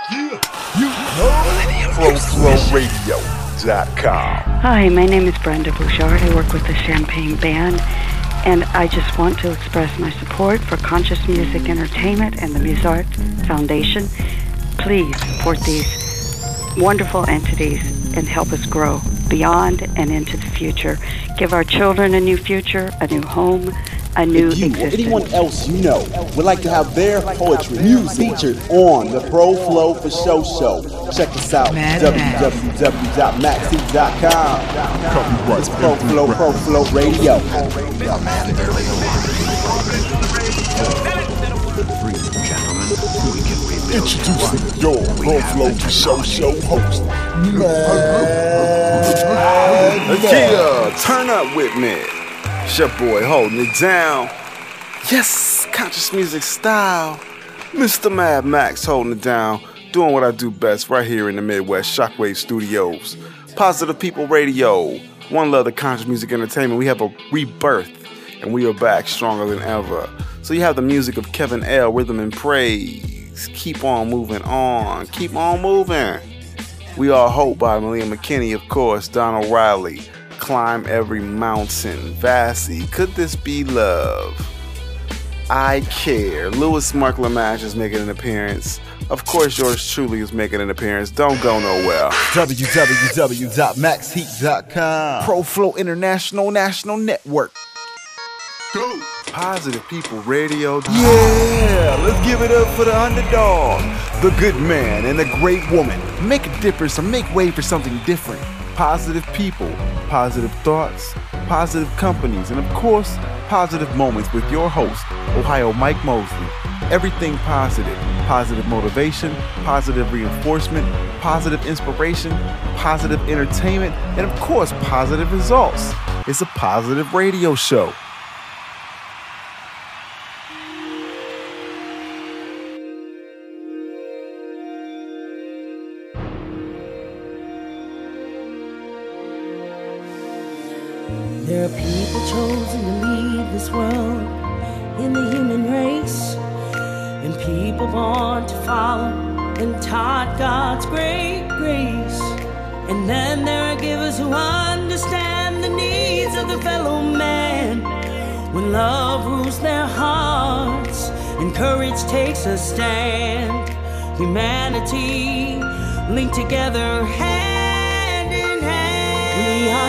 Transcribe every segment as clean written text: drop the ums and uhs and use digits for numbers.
ProFlowRadio.com. Hi, my name is Brenda Bouchard. I work with the Champagne Band, and I just want to express my support for Conscious Music Entertainment and the Muzart Foundation. Please support these wonderful entities and help us grow beyond and into the future. Give our children a new future, a new home, a new if you existence. or anyone else you know would like to have their poetry music featured on the Pro Flow for Show show, check us out www.maxheat.com. It's Pro Flow Radio. Introducing your Pro Flow for Show host, Yeah, turn up with me. It's your boy holding it down. Yes, conscious music style. Mr. Mad Max holding it down. Doing what I do best right here in the Midwest Shockwave Studios. Positive People Radio. One love, the conscious music entertainment. We have a rebirth and we are back stronger than ever. So you have the music of Kevin L. Rhythm and Praise. Keep on moving on. Keep on moving. We Are Hope by Malia McKinney, of course. Donald Riley. Climb Every Mountain. Vassy. Could This Be Love? I Care. Louis Mark Lamache is making an appearance. Of course, yours truly is making an appearance. Don't go nowhere. www.maxheat.com. Pro Flow International National Network. go. Positive People Radio. Yeah, let's give it up for the underdog, the good man and the great woman. Make a difference or make way for something different. Positive people, positive thoughts, positive companies, and of course, positive moments with your host, Ohio Mike Mosley. Everything positive. Positive motivation, positive reinforcement, positive inspiration, positive entertainment, and of course, positive results. It's a positive radio show. There are people chosen to lead this world in the human race, and people born to follow and taught God's great grace. And then there are givers who understand the needs of the fellow man. When love rules their hearts and courage takes a stand, humanity linked together hand in hand. We are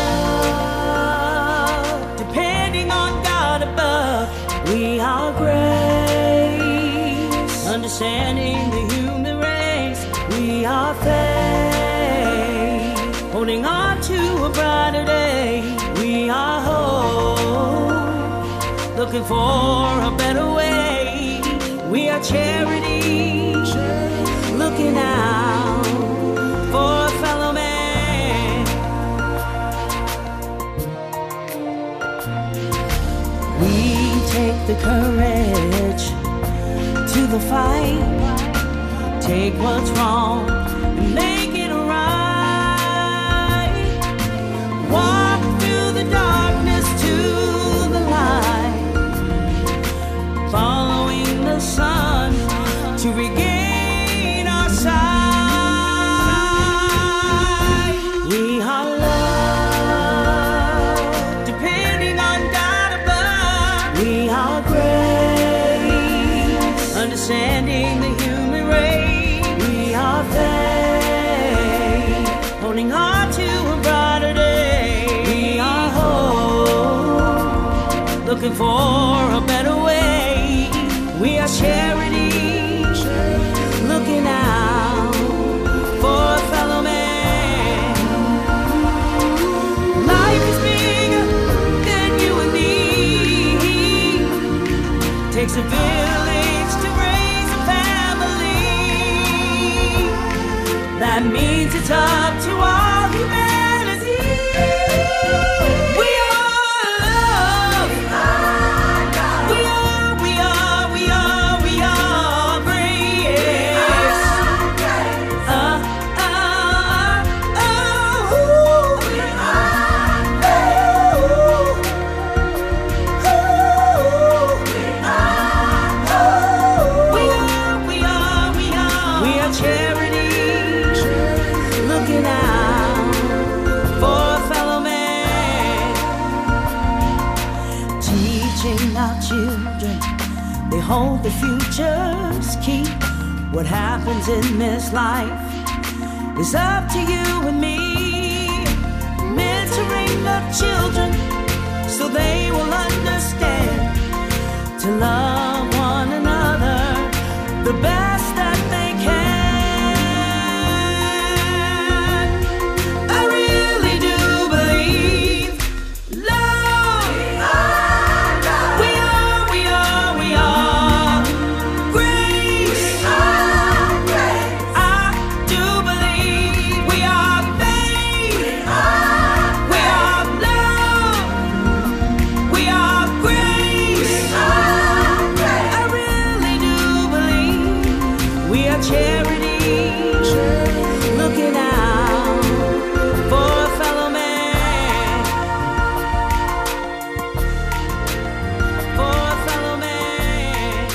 love, depending on God above. We are grace, understanding the human race. We are faith, holding on to a brighter day. We are hope, looking for a better way. We are charity, looking out for a fellow man. We take the courage to the fight, take what's wrong and make it right. Walk through the darkness to the light, following the sun to regain our sight. We are love, depending on God above. We are grace, understanding the human race. We are faith, holding on to a brighter day. We are hope, looking for a better way. We are charity, looking out for a fellow man. Life is bigger than you and me. Takes a village to raise a family. That means it's up to all humanity. We are love. We are grace. We are charity, looking out for a fellow man, teaching our children they hold the future's key. What happens in this life is up to you and me. Mentoring the children so they will understand to love one another the best that they can. I really do believe love. We are grace. I do believe we are faith. We are love. We are grace. I really do believe we are charity, looking out for a fellow man, for a fellow man.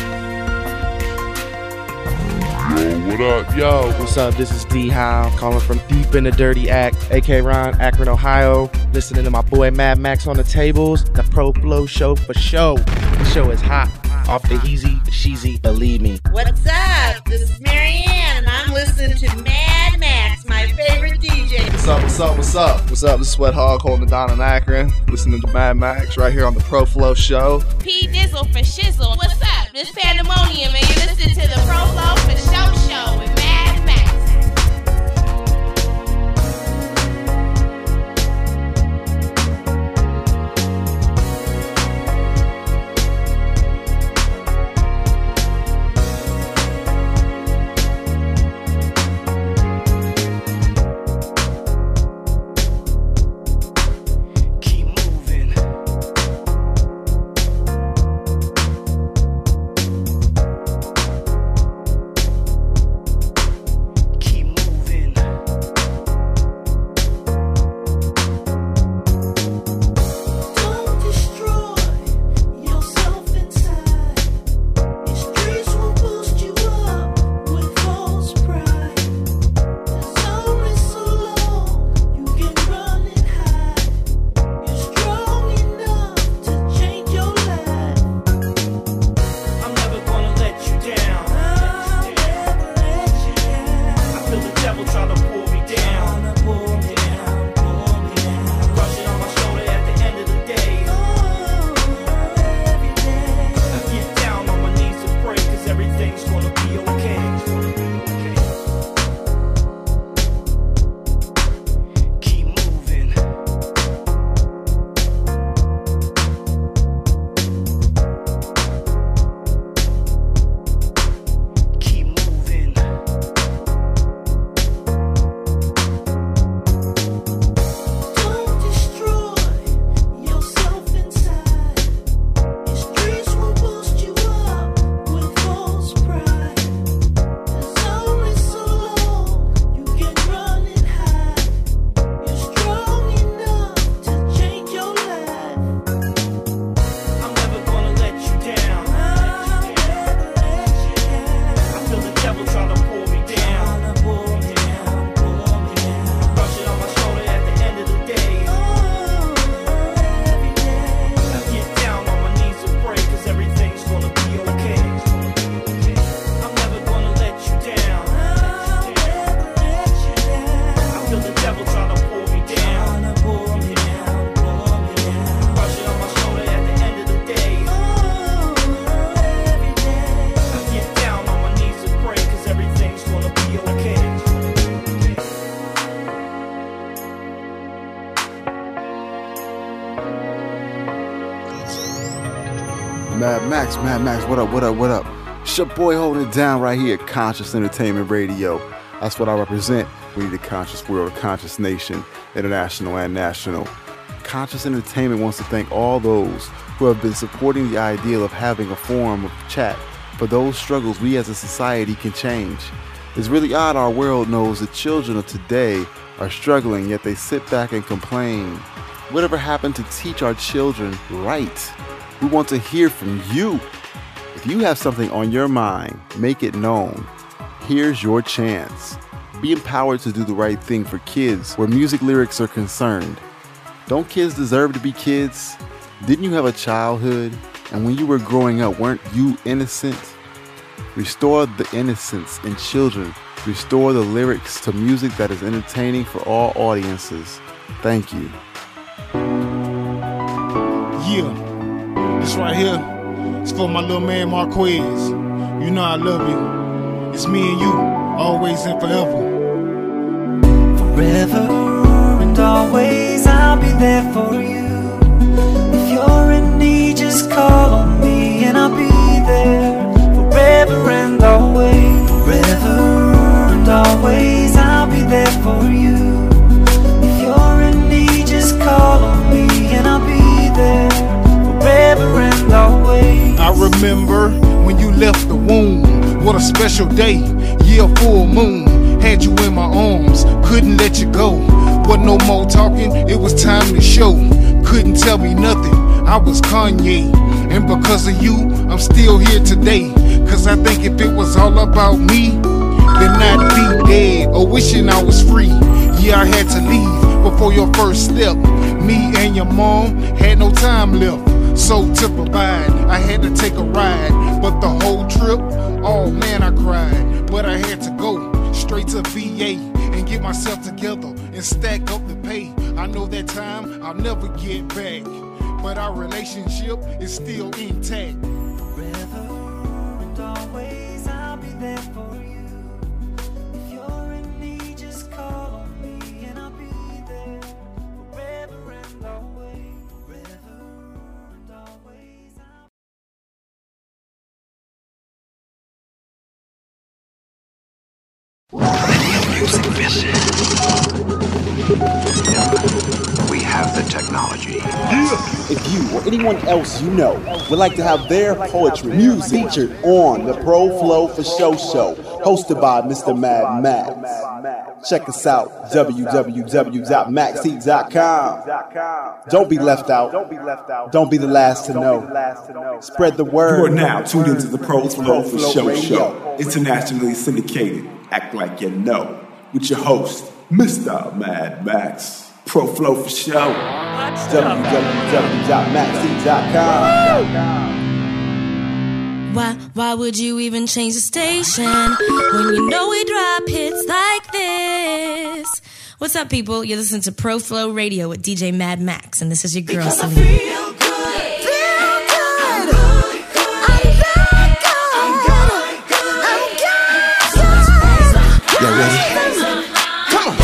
What up, yo? What's up? This is D Howe calling from deep in the dirty act, AK Ron, Akron, Ohio. Listening to my boy Mad Max on the tables. The Pro Flow Show for show. The show is hot. Off the easy, the sheezy, believe me. What's up? This is Marianne, and I'm listening to Mad Max, my favorite DJ. What's up, what's up, what's up? What's up? This is Sweat Hog holding it down in Akron. Listening to Mad Max right here on the Pro Flow Show. P Dizzle for Shizzle. What's up? This Pandemonium, and you're listening to the Pro Flow for Show with Mad Max. Keep moving. Mad Max, what up? It's your boy holding it down right here at Conscious Entertainment Radio. That's what I represent. We need a conscious world, a conscious nation, international and national. Conscious Entertainment wants to thank all those who have been supporting the ideal of having a forum of chat for those struggles we as a society can change. It's really odd our world knows the children of today are struggling, yet they sit back and complain. Whatever happened to teach our children right? We want to hear from you. If you have something on your mind, make it known. here's your chance. Be empowered to do the right thing for kids where music lyrics are concerned. Don't kids deserve to be kids? Didn't you have a childhood? And when you were growing up, weren't you innocent? Restore the innocence in children. Restore the lyrics to music that is entertaining for all audiences. Thank you. Yeah, this right here, it's for my little man Marquez. You know I love you. It's me and you, always and forever. Forever and always I'll be there for you. If you're in need, just call on me and I'll be there. Forever and always. Forever and always I'll be there for you. If you're in need, just call on me and I'll be there. Forever and always. I remember when you left the womb. What a special day, yeah, full moon. Had you in my arms, couldn't let you go. Wasn't no more talking, it was time to show. Couldn't tell me nothing, I was Kanye. And because of you, I'm still here today. Cause I think if it was all about me, then I'd be dead or wishing I was free. Yeah, I had to leave before your first step. Me and your mom had no time left. So to provide, I had to take a ride. But the whole trip, oh man, I cried. But I had to go straight to VA and get myself together and stack up the pay. I know that time I'll never get back, but our relationship is still intact. Forever and always I'll be there for you. If you're in need, just call on me and I'll be there. Forever and always. Forever and always We have the technology. If you or anyone else you know would like to have their poetry music featured on the Pro Flow for Show show, hosted by Mr. Mad Max, check us out, www.maxheat.com. Don't be left out. Don't be the last to know. Spread the word. You are now tuned into the Pro Flow for Show, internationally syndicated. Act like you know. With your host, Mr. Mad Max. Pro Flow for Show. www.maxheat.com. Why would you even change the station when you know we drop hits like this? What's up, people? You're listening to Pro Flow Radio with DJ Mad Max, and this is your girl, Selena. Y'all ready? Come on.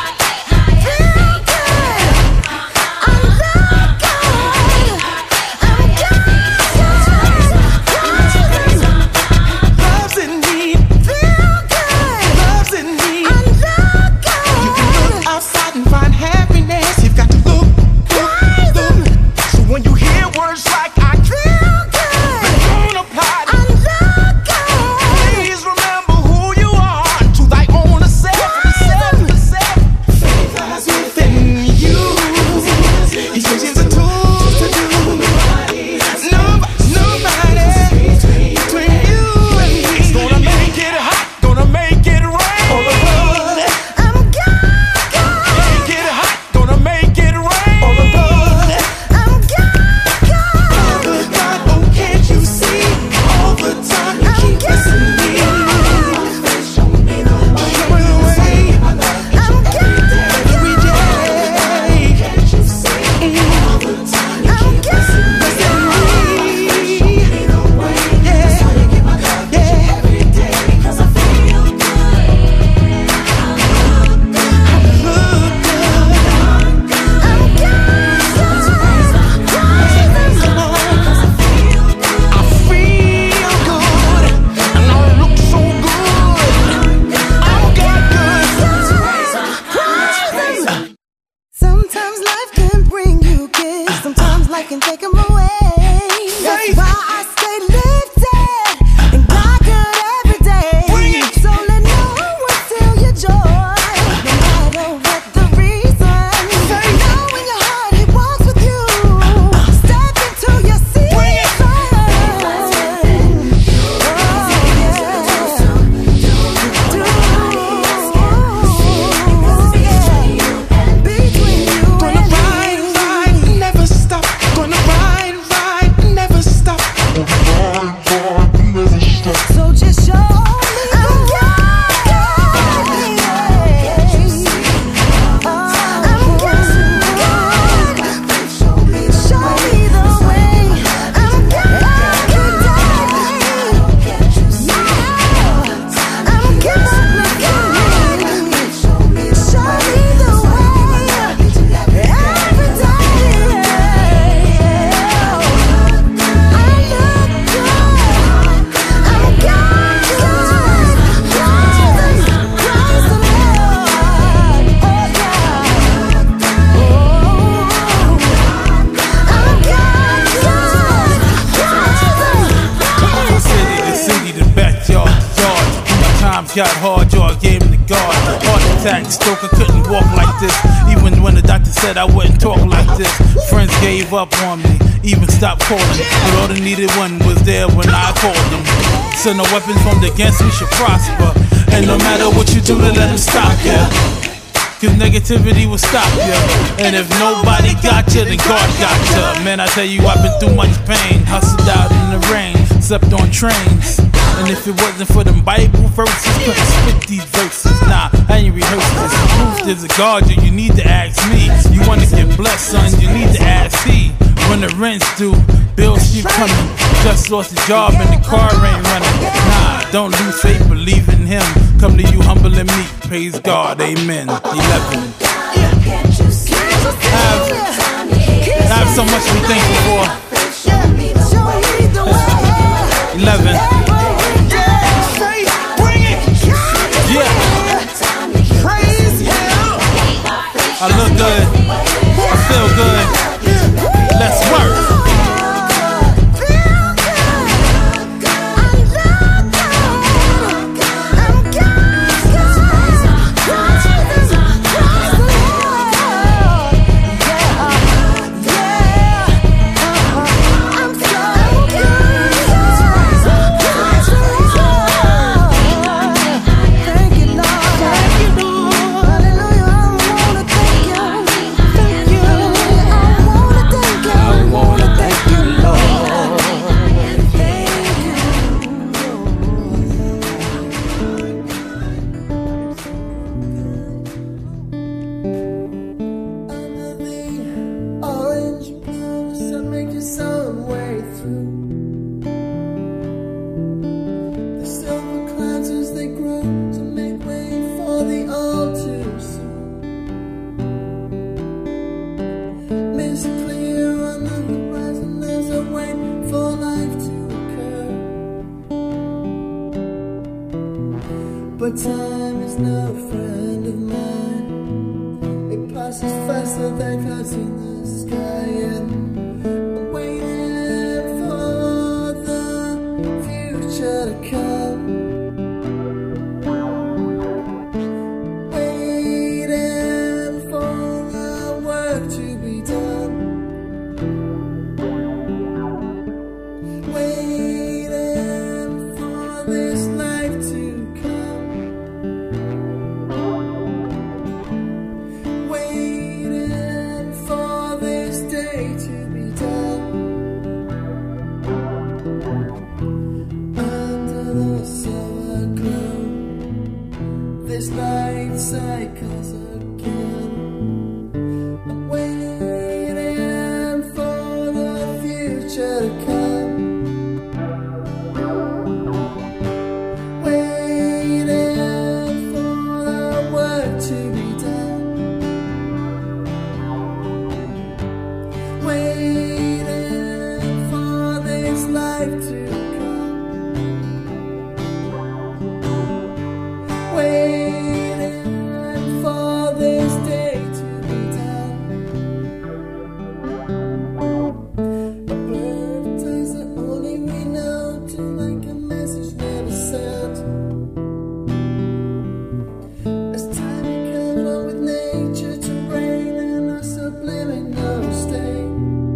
Love's in me, feel good. Love's in me, I love good. You can look outside and find happiness. You've got to look. So when you hear words like I feel good, they don't apply. I love good. Please remember who you are to thy own assessment. got hard, jaw gave him the guard. Heart attack, stroke, I couldn't walk like this. Even when the doctor said I wouldn't talk like this. Friends gave up on me, even stopped calling. But all the needed one was there when I called them. So no weapons formed against me should prosper. And no matter what you do to let them stop ya, cause negativity will stop ya. And if nobody got ya, then God got ya. Man, I tell you, I've been through much pain. Hustled out in the rain, slept on trains. And if it wasn't for them Bible verses, couldn't spit these verses. Nah, I ain't rehearsed this. Proof there's a God, you need to ask me. You wanna get blessed, son, you need to ask he. When the rent's due, bills keep coming. Just lost a job and the car ain't running. Nah, don't lose faith, believe in him. Come to you humble and meek, praise God, amen. 11. I have so much to be thankful for. 11. Yeah. I look good. I feel good. Let's work. But time is no friend of mine. It passes faster than clouds in the sky, and I'm waiting for the future to come. Waiting for our work to be done. Waiting for this life to come. Waiting for this day to be done. Under the summer glow, this night cycles again. I'm waiting for the future to come. Waiting for the work to be done. Waiting for this life to come. Waiting for this day to be done. A birthday's the only we know to make a message never sent. As time becomes one with nature to reign in a subliminal state.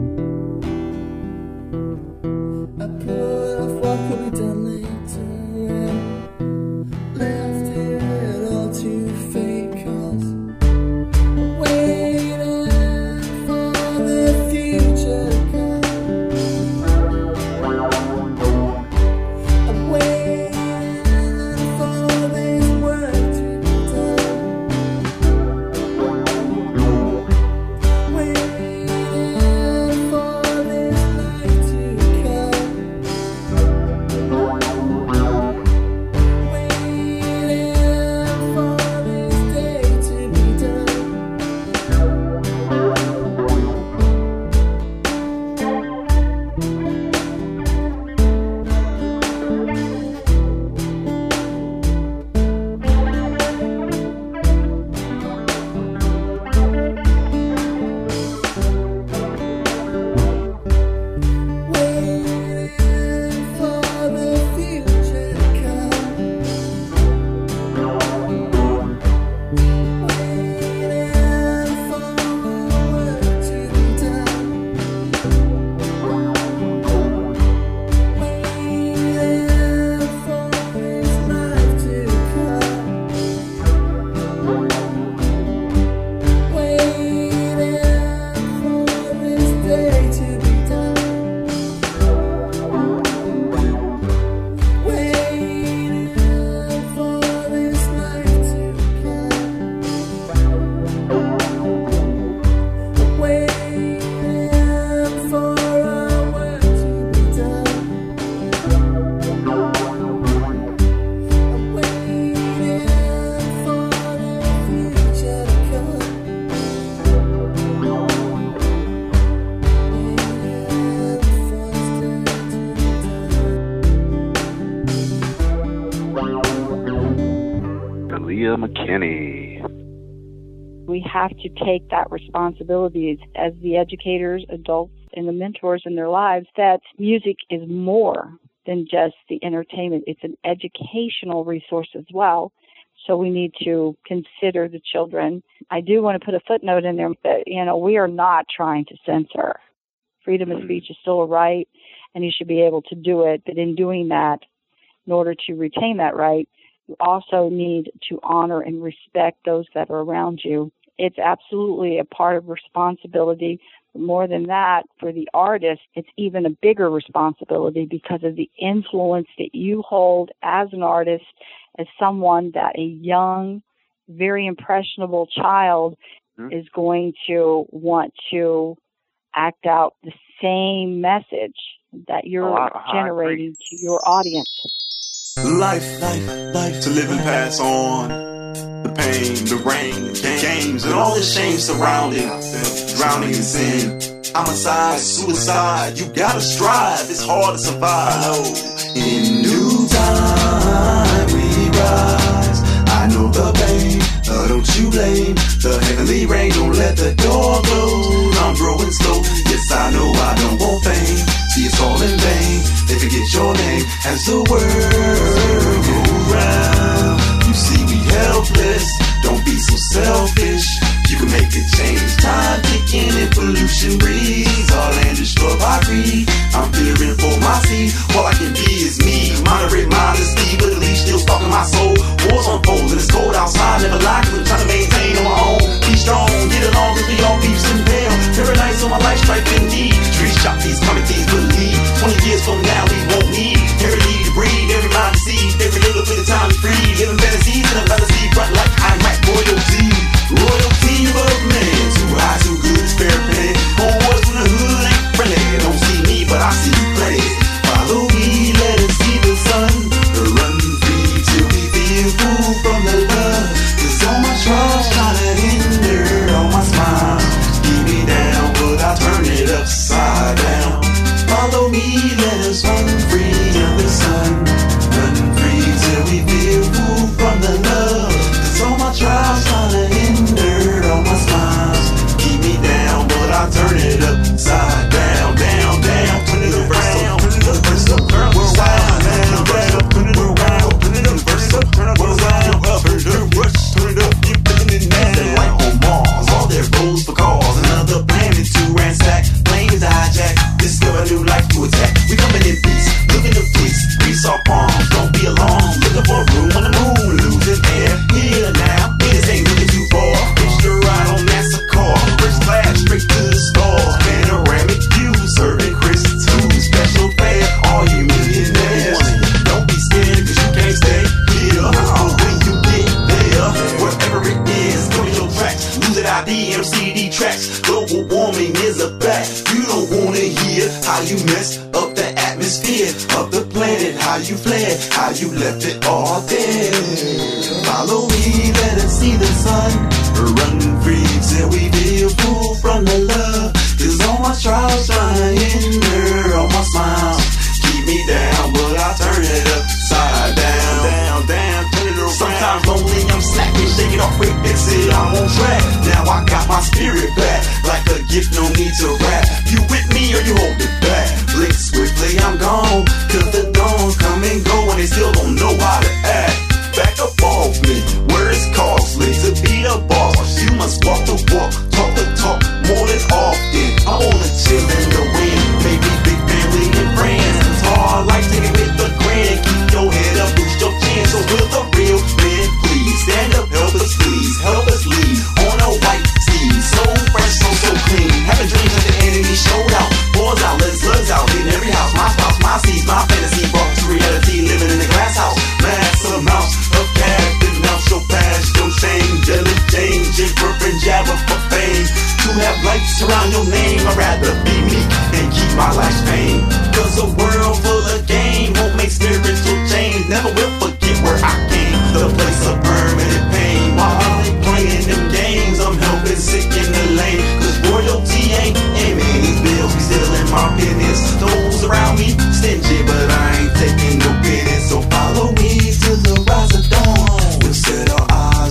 I put off what could be done later and left it all Leah McKinney. We have to take that responsibility as the educators, adults, and the mentors in their lives that music is more than just the entertainment. It's an educational resource as well. So we need to consider the children. I do want to put a footnote in there that, we are not trying to censor. Freedom of speech is still a right, and you should be able to do it. But in doing that, in order to retain that right, you also need to honor and respect those that are around you. It's absolutely a part of responsibility. More than that, for the artist, it's even a bigger responsibility because of the influence that you hold as an artist, as someone that a young, very impressionable child is going to want to act out the same message that you're generating to your audience. Life, to live and pass on. The pain, the rain, games, and all the shame surrounding, drowning in sin. Homicide, suicide, you gotta strive, it's hard to survive. In due time we rise, I know the pain, don't you blame the heavenly rain, don't let the door close. I'm growing slow, yes I know I don't want fame. See it's all in vain, they forget your name as the world goes round. You see we helpless, don't be so selfish. You can make a change, time ticking and pollution breeds. Our land destroyed by greed, I'm fearing for my seed. All I can be is me, moderate modesty, but at least still stalking my soul. Wars unfold and it's cold outside, never lie, cause I'm trying to maintain on my own. Be strong, get along, cause we all beefs and bail. Paradise on my life stripe indeed. Street shop, these coming things believe. 20 years from now we won't need heritage to breed, every mind deceived, every little bit of time is free. Living fantasies and a fantasy front like I'm right royalty. Royalty above man, too high, too good, it's fair play. Homeboys from the hood ain't friendly, don't see me but I see plenty. Follow me, let us see the sun. Run free till we feel full from the love. Cause all my trials try to hinder all my smiles. Keep me down but I turn it upside down. Follow me, let us run free in the sun. Run free till we feel full from the love. Cause all my trials try to hinder all my smiles. Keep me down but I turn it upside down. Down, down, turn it around. Turn it up, we're wild, man. Turn it around, turn it up, turn it around. Turn it up, keep putting it down. They like on Mars, all their rules for cause. Another planet to ransack, planes to hijack. Discover new life to attack. We coming in peace, looking to peace. Grease our palms, don't be alarmed. Looking for room on the moon, losing air. Here now, this ain't looking too far. Hitch the ride on NASA car, first class straight to the stars. Panoramic view, serving Chris too. Special fare, all you millionaires. Don't be scared, cause you can't stay here. When you get there, wherever it is, go to your tracks. Lose it ID, MCD tracks. Global warming is a fact. You don't wanna hear how you messed up the atmosphere of the planet, how you fled, how you left it all there. Follow me, let us see the sun. Run free till we feel full from the love. Cause all my trials trying to hinder all my smiles. Keep me down, but I turn it upside down. Down, down, turn it around. Sometimes lonely, I'm slacking, shake it off, quick, fix it, I'm on track. Now I got my spirit back, like a gift, no need to rap. You with me or you hold it back? Blink swiftly, I'm gone, cause the dawn come and go and they still don't know how to act. Back up off me, where it's costly to be the boss. You must walk the walk, talk the talk, more than often. I wanna chill in the wind, maybe big family and friends. It's hard like taking with the grand. Keep your head up, boost your chin. So will the real men please stand up, help us please, help us lead on a white steed. So fresh, so clean. Having dreams of the enemy showed out. Boys out, let's slugs out. In every house, my spouse, my seeds, my fantasy brought to reality. Living in the glass house, mass amounts of cash. Denounce your past, your shame, jealous change, and and jabber for fame. To have lights around your name, I'd rather be me and keep my life's pain. Cause a world full of game won't make spiritual change. Never will forget where I came, the place of permanent pain. While they playing them games, I'm helping sick in the lane. Cause royalty ain't aiming these bills, we still in my business. Those around me stingy, but I ain't taking no business. So follow me to the rise of dawn. We'll set our eyes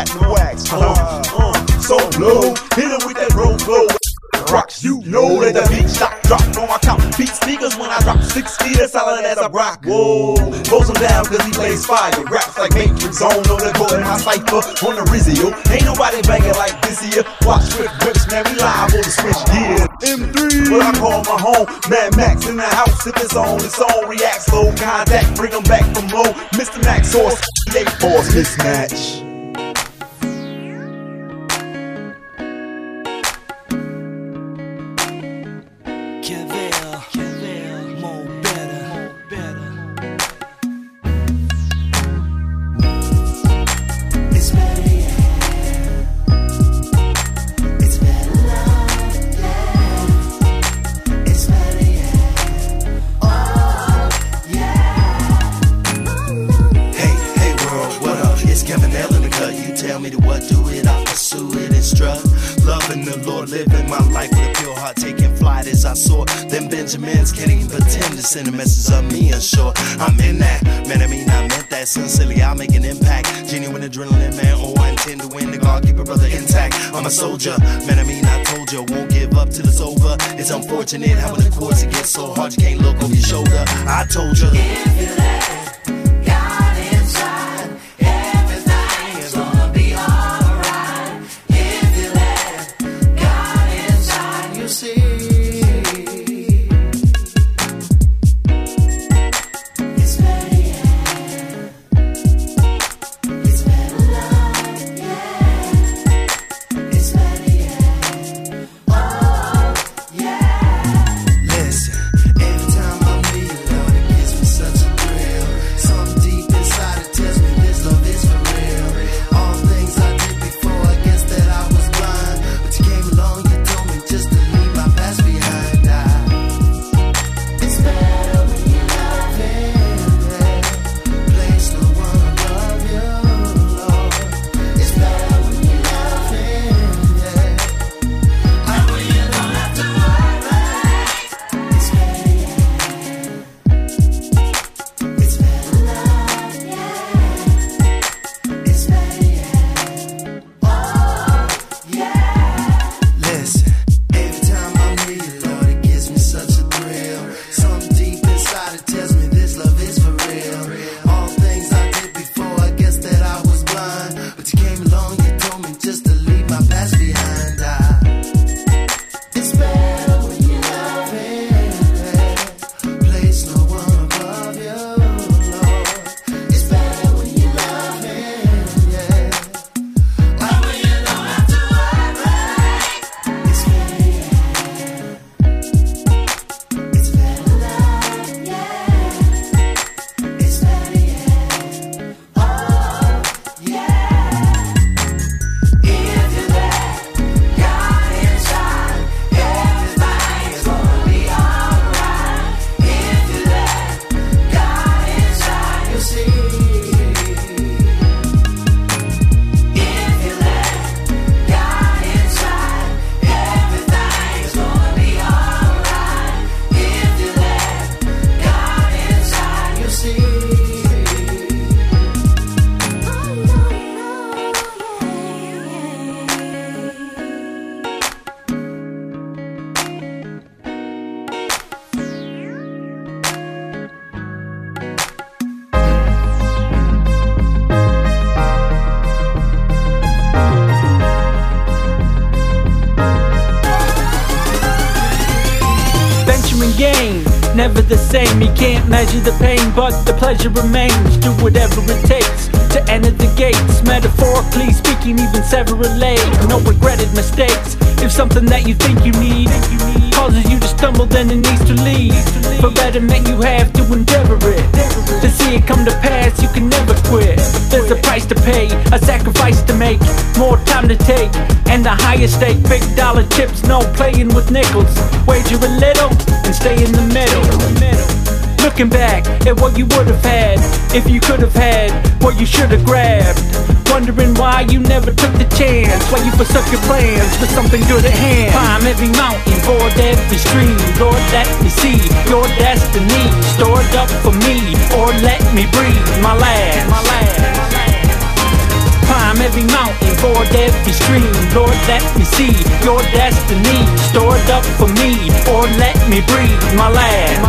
platinum wax. So low, hit him with that roll flow. Rocks, you know that the beat shot drop on my top. Beat speakers when I drop 6 feet as solid as a rock. Whoa, blows him down cause he plays fire. Raps like Matrix on the court in my cypher on the Rizio. Ain't nobody banging like this here. Watch Swift Whips, man, we live on the switch gear. M3, what I call my home. Mad Max in the house, if it's on, react slow contact, bring them back from low. Mr. Max or 8 force mismatch. Benjamins can't even pretend to send a message of me unsure. I'm in that, man, I meant that. Sincerely, I'll make an impact. Genuine adrenaline, man, oh, I intend to win. The God keep a brother intact. I'm a soldier, man, I told you, won't give up till it's over. It's unfortunate how in the course it gets so hard you can't look over your shoulder. I told you. If you let God inside, everything's gonna be alright. If you let God inside, you see. Never the same, you can't measure the pain, but the pleasure remains. Do whatever it takes to enter the gates. Metaphorically speaking, even sever a leg. No regretted mistakes. If something that you think you need causes you to stumble, then it needs to leave. For betterment you have to endeavor it. To see it come to pass, you can never quit. There's a price to pay, a sacrifice to make, more time to take, and a higher stake. Big dollar chips, no playing with nickels. Wager a little and stay in the middle. Looking back at what you would have had, if you could have had what you should have grabbed. Wondering why you never took the chance, why you forsook your plans for something good at hand. Climb every mountain, board every stream. Lord, let me see your destiny stored up for me, or let me breathe my last. Climb every mountain, ford every stream. Lord, let me see your destiny stored up for me, or let me breathe my last.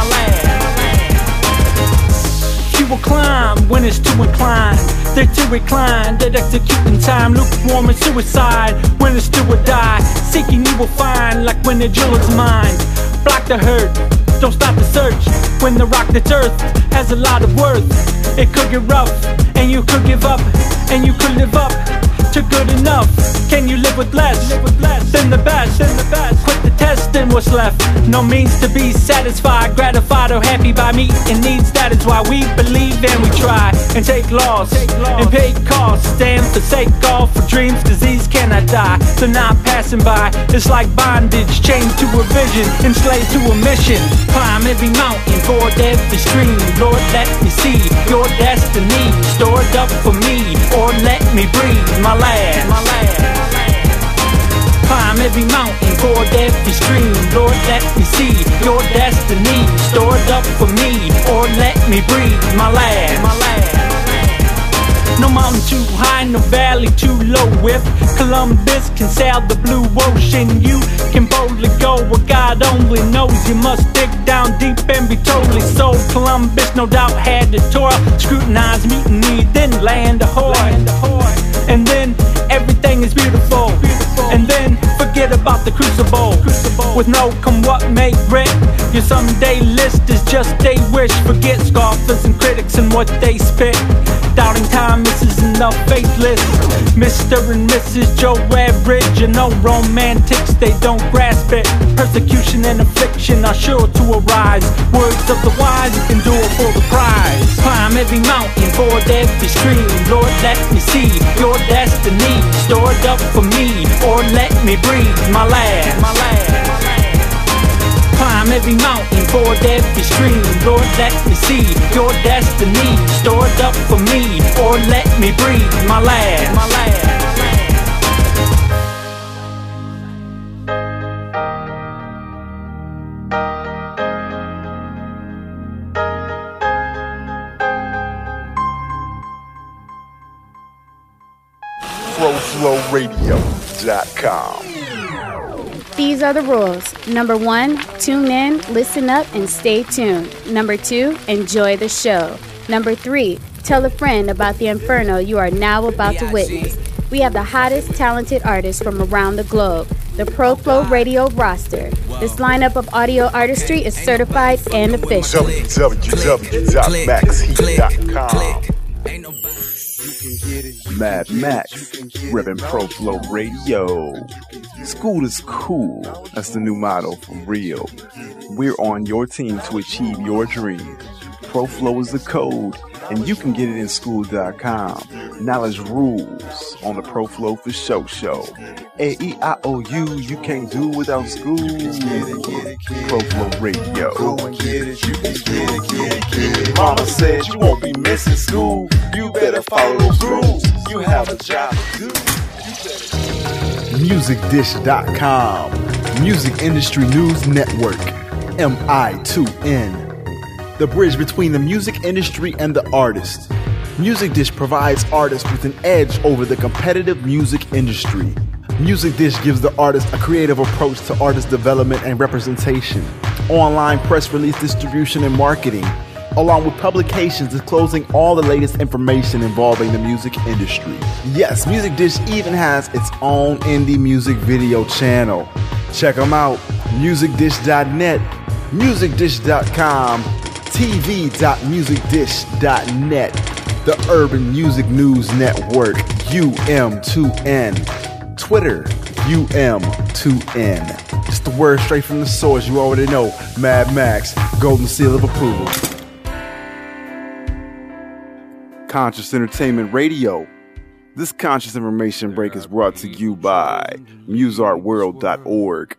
You will climb when it's too inclined. They're too reclined, they'd execute in time. Lukewarm and suicide when it's do or die. Seeking you will find, like when the jewel's mine. Block the hurt, don't stop the search. When the rock that's earth has a lot of worth. It could get rough, and you could give up, and you could live up to good enough. Can you live with less than the best? Quit the test and what's left. No means to be satisfied, gratified, or happy by meeting needs. That is why we believe and we try and take loss and pay costs. Stand forsake all for dreams. Disease cannot die, so not passing by. It's like bondage, chained to a vision, enslaved to a mission. Climb every mountain, ford every stream. Lord, let me see your destiny stored up for me, or let me breathe my last. Climb every mountain, ford every stream. Lord, let me see your destiny stored up for me, or let me breathe my last. No mountain too high, no valley too low. If Columbus can sail the blue ocean, you can boldly go where God only knows. You must dig down deep and be totally sold. Columbus no doubt had to toil, scrutinize mutiny, then land ahoy. And then everything is beautiful. And then forget about the crucible. With no come what may grit. Your someday list is just a wish. Forget scoffers and critics and what they spit. Doubting time misses enough faithless. Mr. and Mrs. Joe Average and no romantics, they don't grasp it. Persecution and affliction are sure to arise. Words of the wise you can do it for the prize. Climb every mountain, ford every stream. Lord, let me see your destiny stored up for me, or let me breathe my last. Climb every mountain, ford every stream. Lord, let me see your destiny stored up for me, or let me breathe my last. ProFlowRadio.com. These are the rules. Number 1, tune in, listen up, and stay tuned. Number 2, enjoy the show. Number 3, tell a friend about the inferno you are now about to witness. We have the hottest, talented artists from around the globe. The ProFlow Radio roster. This lineup of audio artistry is certified and official. www.maxheat.com. Mad Max, reppin' ProFlow Radio. School is cool. That's the new motto for real. We're on your team to achieve your dream. ProFlow is the code, and you can get it in school.com. Knowledge rules on the ProFlow for Show show. A-E-I-O-U, you can't do without school. ProFlow Radio. Go and get it, you can get it. Mama said you won't be missing school. You better follow those rules. You have a job to do. MusicDish.com. Music Industry News Network. MI2N. The bridge between the music industry and the artist. Music Dish provides artists with an edge over the competitive music industry. Music Dish gives the artist a creative approach to artist development and representation, online press release distribution and marketing, along with publications disclosing all the latest information involving the music industry. Yes, Music Dish even has its own indie music video channel. Check them out, musicdish.net, musicdish.com, tv.musicdish.net, the Urban Music News Network, UM2N, Twitter, UM2N. Just the word straight from the source, you already know, Mad Max, Golden Seal of Approval. Conscious Entertainment Radio. This conscious information break is brought to you by MuseArtWorld.org,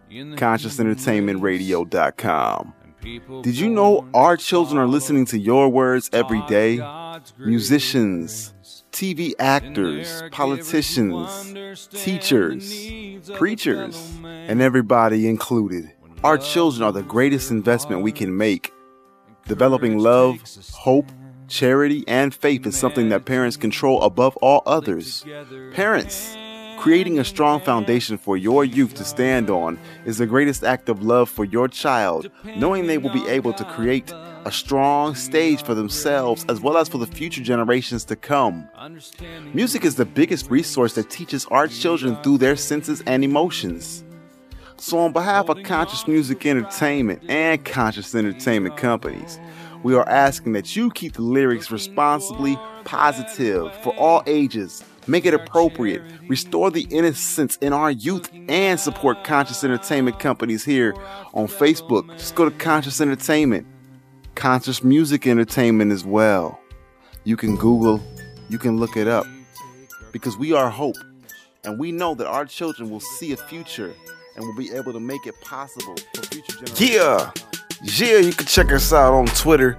ConsciousEntertainmentRadio.com. Did you know our children are listening to your words every day? Musicians, TV actors, politicians, teachers, preachers, and everybody included. Our children are the greatest investment we can make. Developing love, hope, Charity and faith is something that parents control above all others. Parents, creating a strong foundation for your youth to stand on is the greatest act of love for your child, knowing they will be able to create a strong stage for themselves as well as for the future generations to come. Music is the biggest resource that teaches our children through their senses and emotions. So on behalf of Conscious Music Entertainment and Conscious Entertainment Companies, we are asking that you keep the lyrics responsibly positive for all ages, make it appropriate, restore the innocence in our youth, and support Conscious Entertainment Companies here on Facebook. Just go to Conscious Entertainment, Conscious Music Entertainment as well. You can Google, you can look it up, because we are hope, and we know that our children will see a future and will be able to make it possible for future generations. Yeah, you can check us out on Twitter,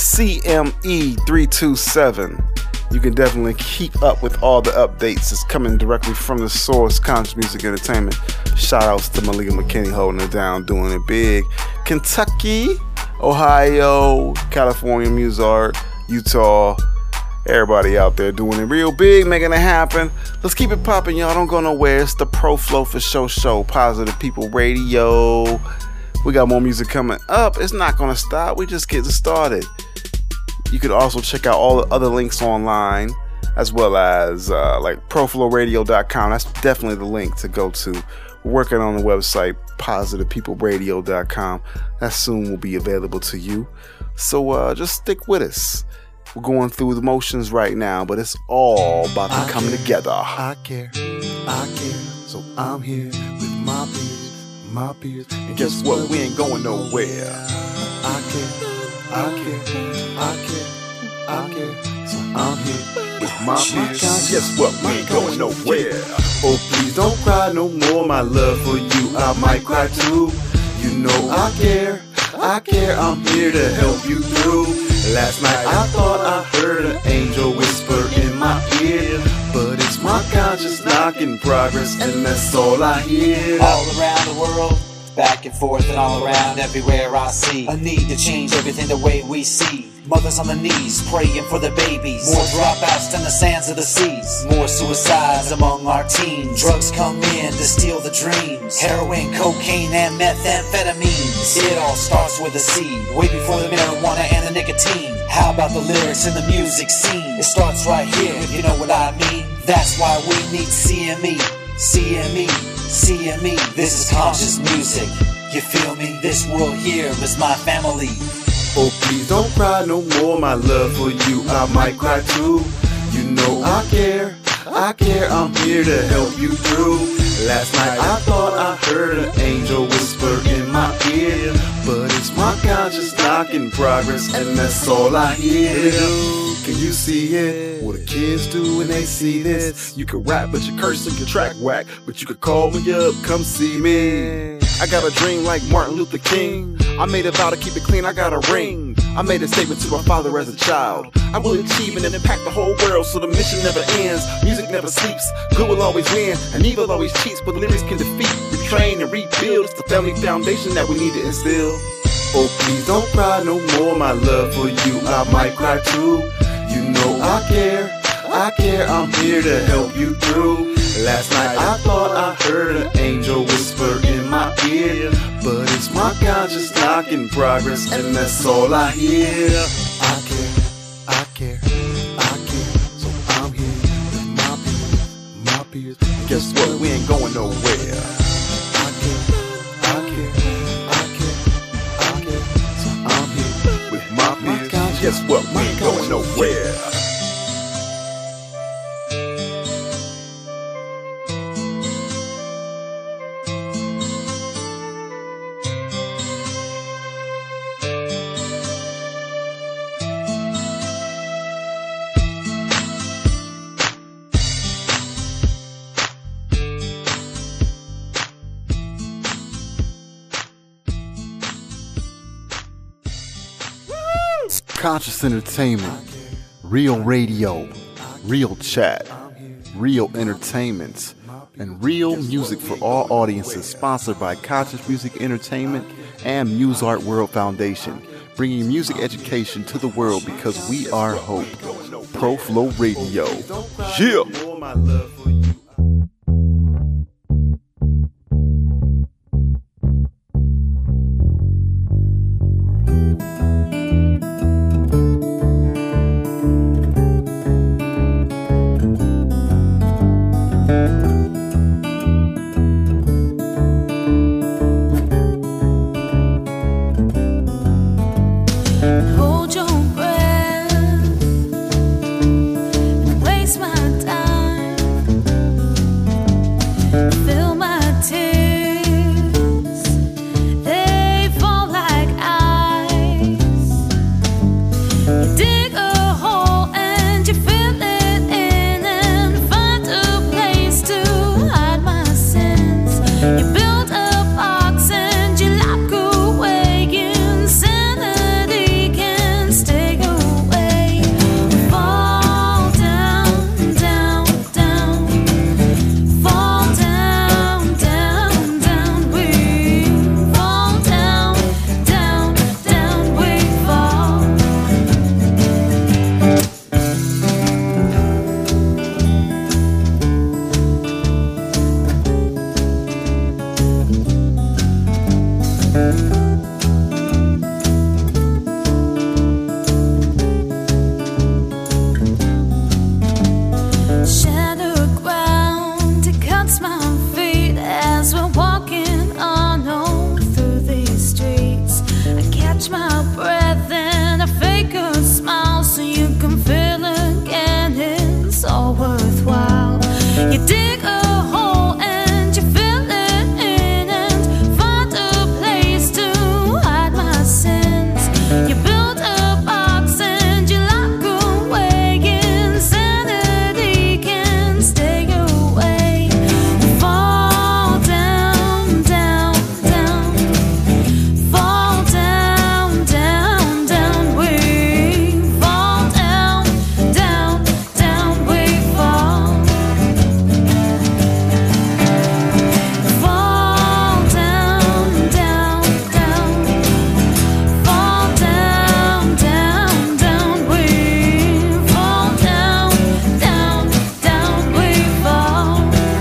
CME327. You can definitely keep up with all the updates that's coming directly from the source, Conscious Music Entertainment. Shout outs to Malika McKinney holding it down, doing it big. Kentucky, Ohio, California, Musart, Utah. Everybody out there doing it real big, making it happen. Let's keep it popping, y'all. Don't go nowhere. It's the Pro Flow for Show, Positive People Radio. We got more music coming up. It's not going to stop. We just getting started. You could also check out all the other links online, as well as like proflowradio.com. That's definitely the link to go to. We're working on the website, positivepeopleradio.com. That soon will be available to you. So just stick with us. We're going through the motions right now, but it's all about to come together. I care, so I'm here with my peers, and guess what? We ain't going nowhere. I care, so I'm here with my peers. Guess what? We ain't going nowhere. Oh, please don't cry no more, my love for you, I might cry too. You know I care, I'm here to help you through. Last night I thought I heard an angel whisper in my ear, but it's my conscience knocking progress, and that's all I hear. All around the world, back and forth and all around, everywhere I see a need to change everything the way we see. Mothers on the knees, praying for the babies. More dropouts than the sands of the seas. More suicides among our teens. Drugs come in to steal the dreams. Heroin, cocaine, and methamphetamines. It all starts with a seed, way before the marijuana and the nicotine. How about the lyrics in the music scene? It starts right here, if you know what I mean. That's why we need CME. This is conscious music. You feel me? This world here is my family. Oh, please don't cry no more, my love for you, I might cry too. You know I care, I'm here to help you through. Last night I thought I heard an angel whisper in my ear, but it's my conscience knocking progress, and that's all I hear. Can you see it? What the kids do when they see this? You can rap, but you curse and your track whack, but you can call me up, come see me. I got a dream like Martin Luther King. I made a vow to keep it clean, I got a ring. I made a statement to my father as a child. I will achieve and impact the whole world, so the mission never ends. Music never sleeps, good will always win, and evil always cheats, but lyrics can defeat, retrain, and rebuild. It's the family foundation that we need to instill. Oh, please don't cry no more, my love for you, I might cry too. You know I care, I'm here to help you through. Last night I thought I heard an angel whisper in my ear, but it's my conscience knocking progress, and that's all I hear. I care, so I'm here with my peers. Guess what? We ain't going nowhere. I care, so I'm here with my peers. Guess what? We ain't going nowhere. Conscious Entertainment, real radio, real chat, real entertainment, and real music for all audiences, sponsored by Conscious Music Entertainment and Musart World Foundation, bringing music education to the world because we are hope. Pro Flow Radio. Yeah. Hold your breath and waste my time. Fill my tears, they fall like ice. You dig a hole and you fill it in and find a place to hide my sins. You build a box and you lock away insanity can't stay away. Fall down, down, down. Fall down, down, down. We fall down, down, down. We fall. Shattered ground, it cuts my feet as we're walking on home through these streets. I catch my breath and I fake a smile so you can feel again it's all worthwhile. You dig a hole and you fill it in and find a place to hide my sins. You build a box and you lock away insanity can't stay away. Fall down, down, down. Fall down, down, down. We fall down, down, down. We fall. Fall down, down, down. Fall down, down, down. We fall down, down, down. We fall.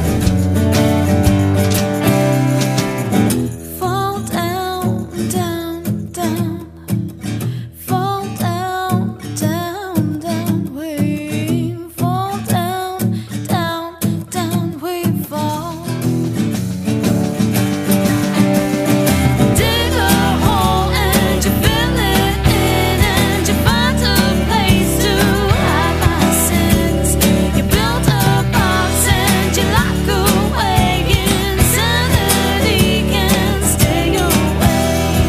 Fall down, down, down. Fall down, down, down. We fall down, down, down. We fall. Dig a hole and you fill it in and you find a place to hide my sins. You build a box and you lock away insanity can't stay away.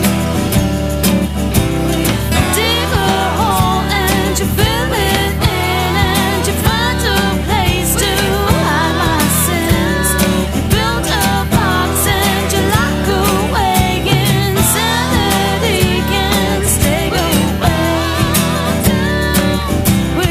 Dig a hole and you fill it in and you find a place to hide my sins. You build a box and you lock away insanity can't stay away. We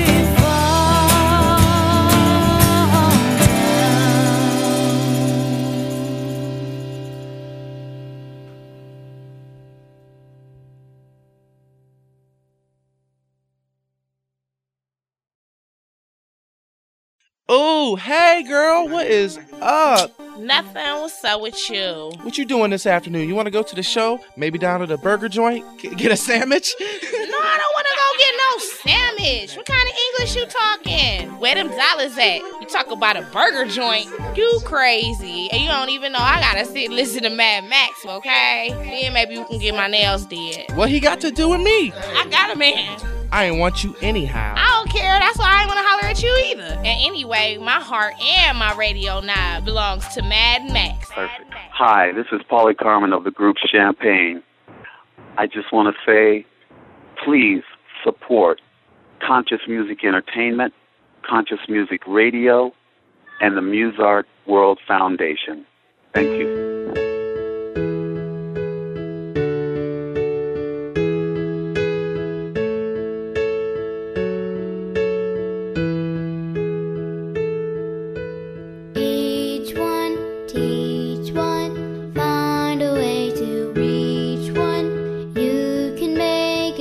Oh, hey girl, what is up? Nothing. What's up with you? What you doing this afternoon? You want to go to the show? Maybe down to the burger joint? Get a sandwich? No, I don't want to go get no sandwich. What kind of English you talking? Where them dollars at? You talk about a burger joint? You crazy. And you don't even know I gotta sit and listen to Mad Max, okay? Then maybe you can get my nails did. What he got to do with me? I got a man. I ain't want you anyhow. I don't care. That's why I ain't want to holler at you either. And anyway, my heart and my radio now belongs to Mad Max. Perfect. Hi, this is Paulie Carmen of the group Champagne. I just want to say, please support Conscious Music Entertainment, Conscious Music Radio, and the Musart World Foundation. Thank you. Find a way to reach one. You can make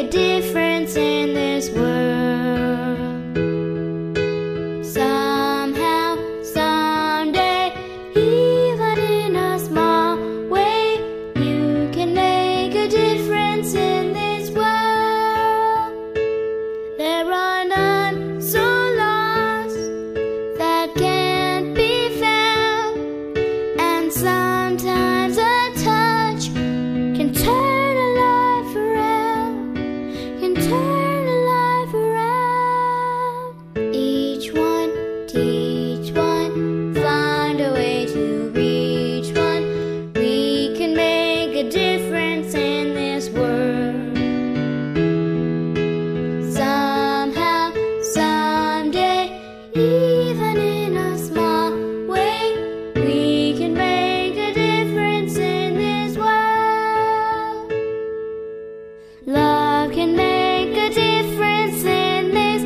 a difference in this world. Somehow, someday, even in a small way, you can make a difference in this world. There are none so lost that can't be found, and sometimes a touch can turn a life around, can turn a life around. Each one, teach one, find a way to reach one. We can make a difference in this world. Somehow, someday, even in a small way, we can make a difference in this world. Love can make a difference in this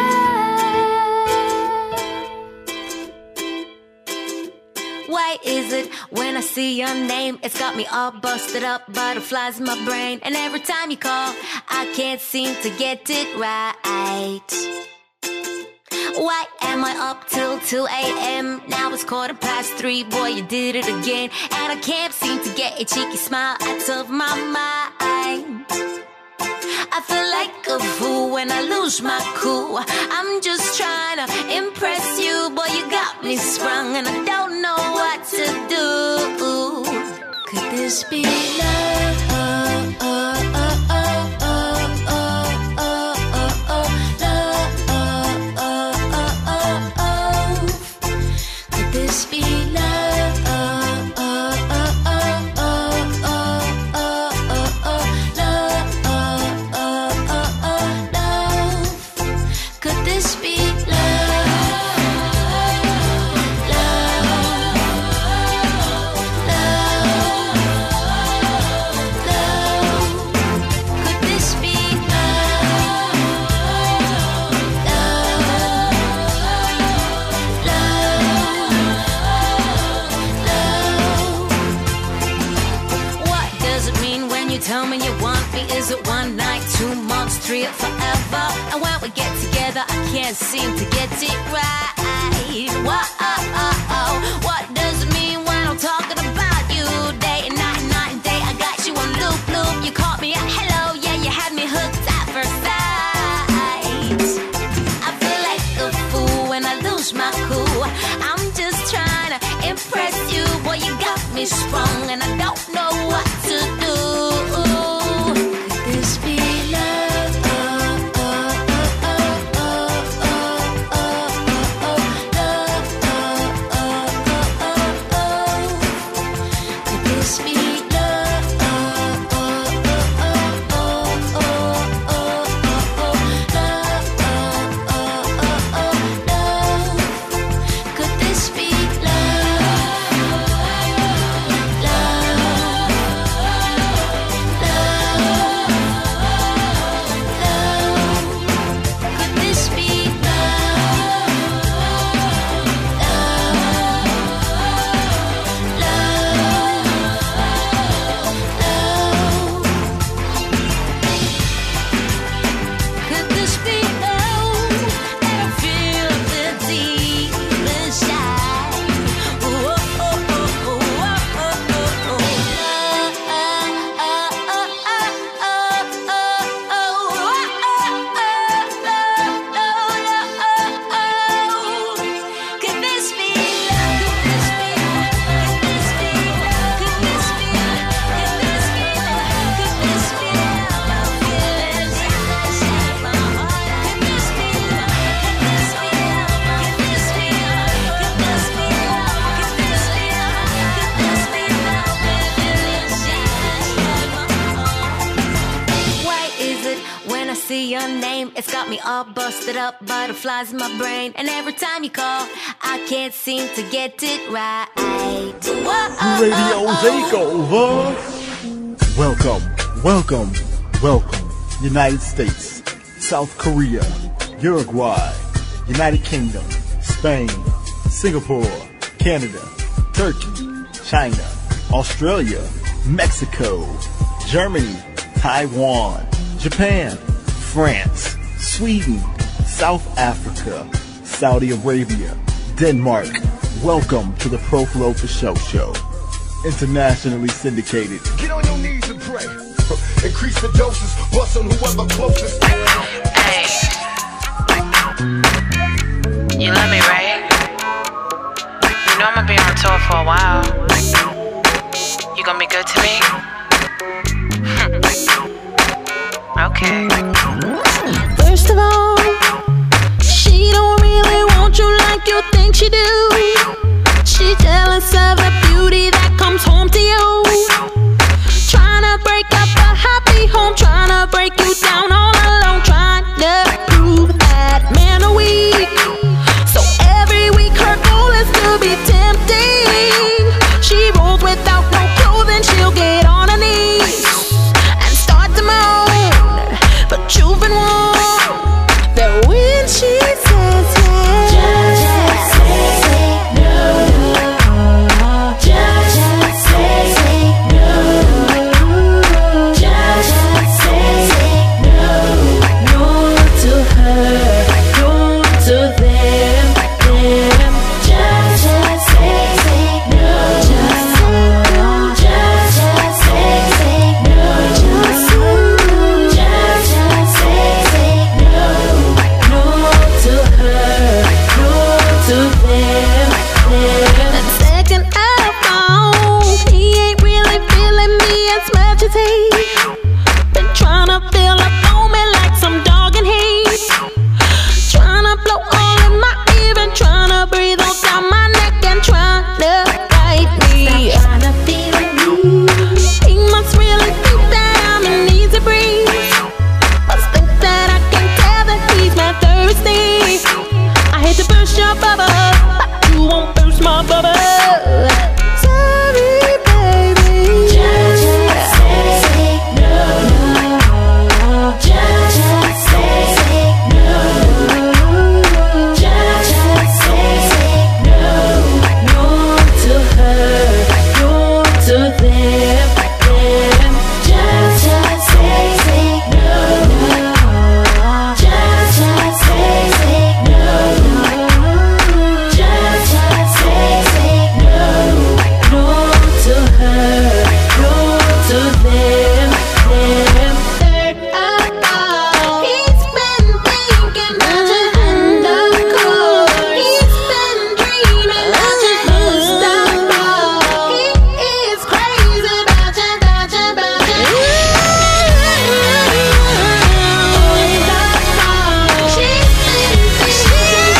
world. Why is it when I see your name, it's got me all busted up, butterflies in my brain, and every time you call, I can't seem to get it right. Why am I up till 2 a.m.? Now it's 3:15, boy, you did it again, and I can't seem to get a cheeky smile out of my mind. I feel like a fool when I lose my cool. I'm just trying to impress you, boy, you got me sprung, and I don't know what to do. Could this be love? Could this be love? Could this be tell me you want me? Is it 1 night, 2 months, 3 or forever? And when we get together, I can't seem to get it right. What does it mean when I'm talking about you? Day and night and day, I got you on loop. You caught me at hello, yeah, you had me hooked at first sight. I feel like a fool when I lose my cool. I'm just trying to impress you, boy, you got me sprung, and I don't know what to do. Could this be love? Could this be love? Could this be see your name, it's got me all busted up, butterflies in my brain, and every time you call, I can't seem to get it right. Radio Takeover. Welcome, United States, South Korea, Uruguay, United Kingdom, Spain, Singapore, Canada, Turkey, China, Australia, Mexico, Germany, Taiwan, Japan, France, Sweden, South Africa, Saudi Arabia, Denmark. Welcome to the Pro Flow for Show show. Internationally syndicated. Get on your knees and pray. Increase the doses, bust on whoever closest. Hey. You love me, right? You know I'm gonna be on tour for a while. You gonna be good to me? Okay. First of all, she don't really want you like you think she do. She jealous of the beauty that comes home to you. Tryna break up a happy home, tryna break you down all alone, tryna prove that men are weak. So every week her goal is to be tempting. She rolls without no clothing, she'll get on her knees and start to moan. But you've been warned that when she says yes, just say no. Just say no. Just say no. No to her, no to them. Just say no. Just say no. Just say no. No to her, no to them. And second of all, he ain't really feeling me as much as he been tryna fill up on me like some dog in heat. Tryna blow all in my ear and tryna breathe all down my neck and tryna bite me. Stop tryna feel me. He must really think that I'm an easy breeze. Must think that I can tell that he's not thirsty. I hate to burst your bubble, but you won't burst my bubble. Sorry, baby. Just say no. Just say no. Just say no. No to her, no to them. Just say no. Just say no. Just say no. No to her, no to them. Third of all, he's been thinking about you undercover. He's been dreaming about you most of all. He is crazy about you, about you, about you. She's been thinking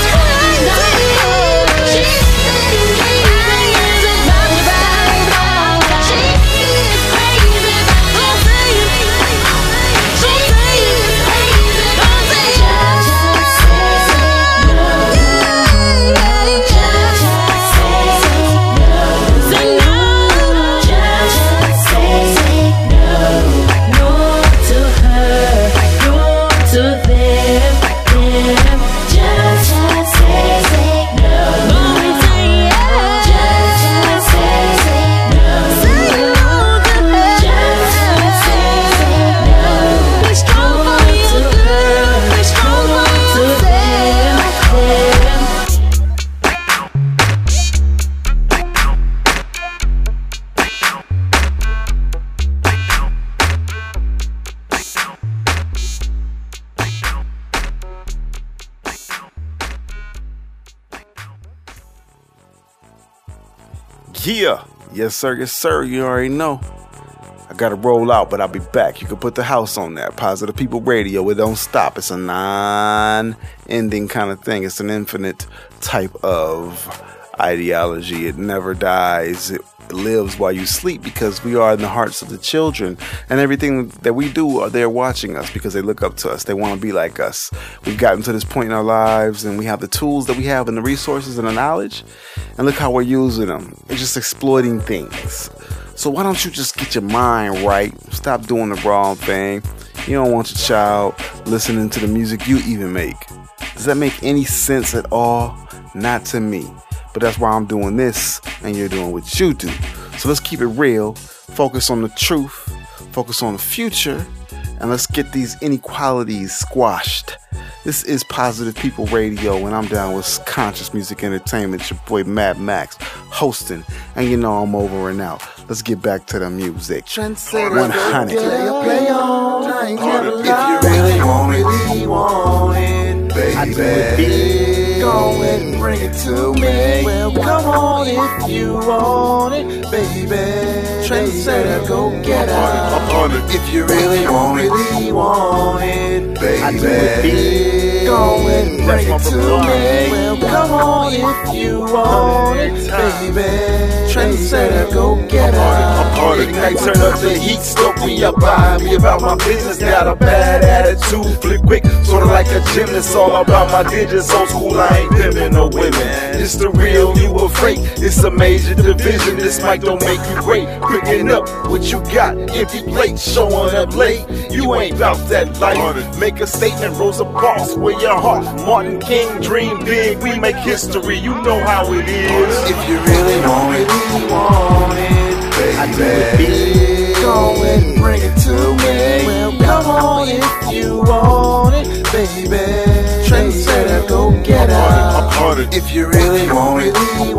Yeah. Yes, sir. Yes, sir. You already know. I got to roll out, but I'll be back. You can put the house on that. Positive People Radio. It don't stop. It's a non-ending kind of thing. It's an infinite type of ideology. It never dies. It lives while you sleep because we are in the hearts of the children, and everything that we do, they're watching us because they look up to us. They want to be like us. We've gotten to this point in our lives, and we have the tools that we have and the resources and the knowledge, and look how we're using them. It's just exploiting things. So why don't you just get your mind right? Stop doing the wrong thing. You don't want your child listening to the music you even make. Does that make any sense at all? Not to me. But that's why I'm doing this, and you're doing what you do. So let's keep it real. Focus on the truth. Focus on the future. and let's get these inequalities squashed. This is Positive People Radio, and I'm down with Conscious Music Entertainment. It's your boy Mad Max hosting, and you know I'm over and out. Let's get back to the music. 100. Play on, I ain't never lied. If you really want it, baby, I do it big. Go ahead and bring it to me. Well, come on if you want it, baby. Trendsetter, go get it. If you really want it, baby, I do it big. Go ahead and bring it to me. Well, come on if you want it, baby. Trendsetter, go get it. Ignite, turn up the heat, stoke me up, behind me about my business. Got a bad attitude, flip quick, sorta like a gymnast. All about my digits, old school, I ain't pimping no women. It's the real, you a fake. It's a major division. This mic don't make you great. Picking up what you got, empty plate, showing up late. You ain't about that life. Make a statement, Rosa Parks, where your heart. Martin King, dream big, we make history. You know how it is. If you really want it, baby, I do it big. Go ahead and bring it to me. Well, come on if you want it, baby. Trendsetter, go get it. If you really want it,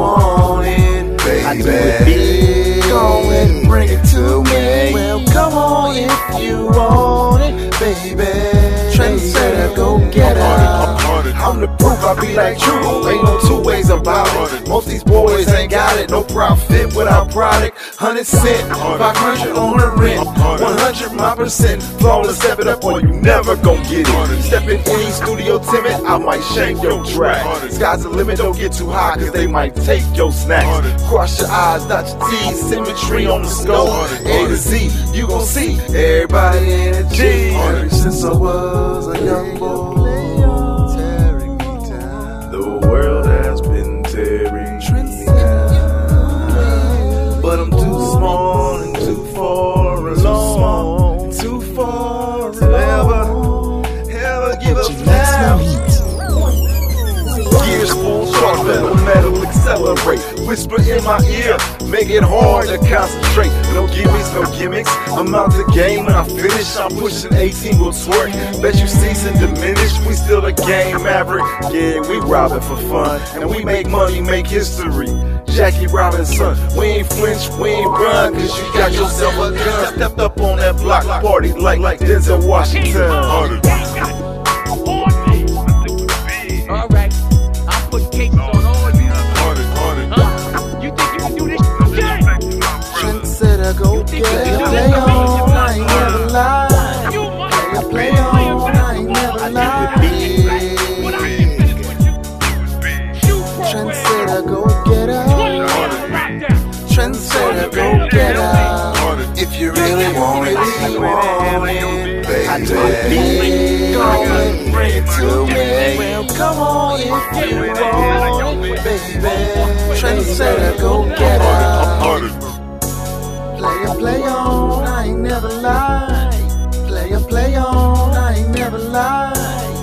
baby, I do it big. Go ahead and bring it to me. Well, come on if you want it, baby. Trendsetter, go get it. I'm the proof, I be like true. Ain't no two ways about it. Most these boys ain't got it. No profit without product. 100 cent, 500 on the rent. 100 my percent. Flawless, step it up or you never gon' get it. Step in any studio timid, I might shank your track. Sky's the limit, don't get too high, cause they might take your snacks. Cross your eyes, dot your T's, symmetry on the scope. A to Z, you gon' see everybody in a G. Ever since I was a young boy, the world has been tearing me down, but I'm too small and too far along, too far to ever give up now. Gears full, sharp metal, accelerate, whisper in my ear, make it hard to concentrate. No gimmicks, I'm out the game when I finish. I'm pushing 18, we'll twerk. Bet you cease and diminish, we still a game maverick. Yeah, we robbing for fun, and we make money, make history. Jackie Robinson, we ain't flinch, we ain't run, cause you got yourself a gun. Stepped up on that block party like Denzel Washington. Alright, I put cakes on all you. You think you can do this shit? Trendsetter, go get it. Play on, I ain't never lied. Play on, I ain't never lied. Trendsetter, go get it. Trendsetter, go get it. If you really want it, baby, I do it big. Go ahead and bring it to me. Well, come on if you want it, baby. Trendsetter, go get it. Play on, I ain't never lied. Play on, I ain't never lied.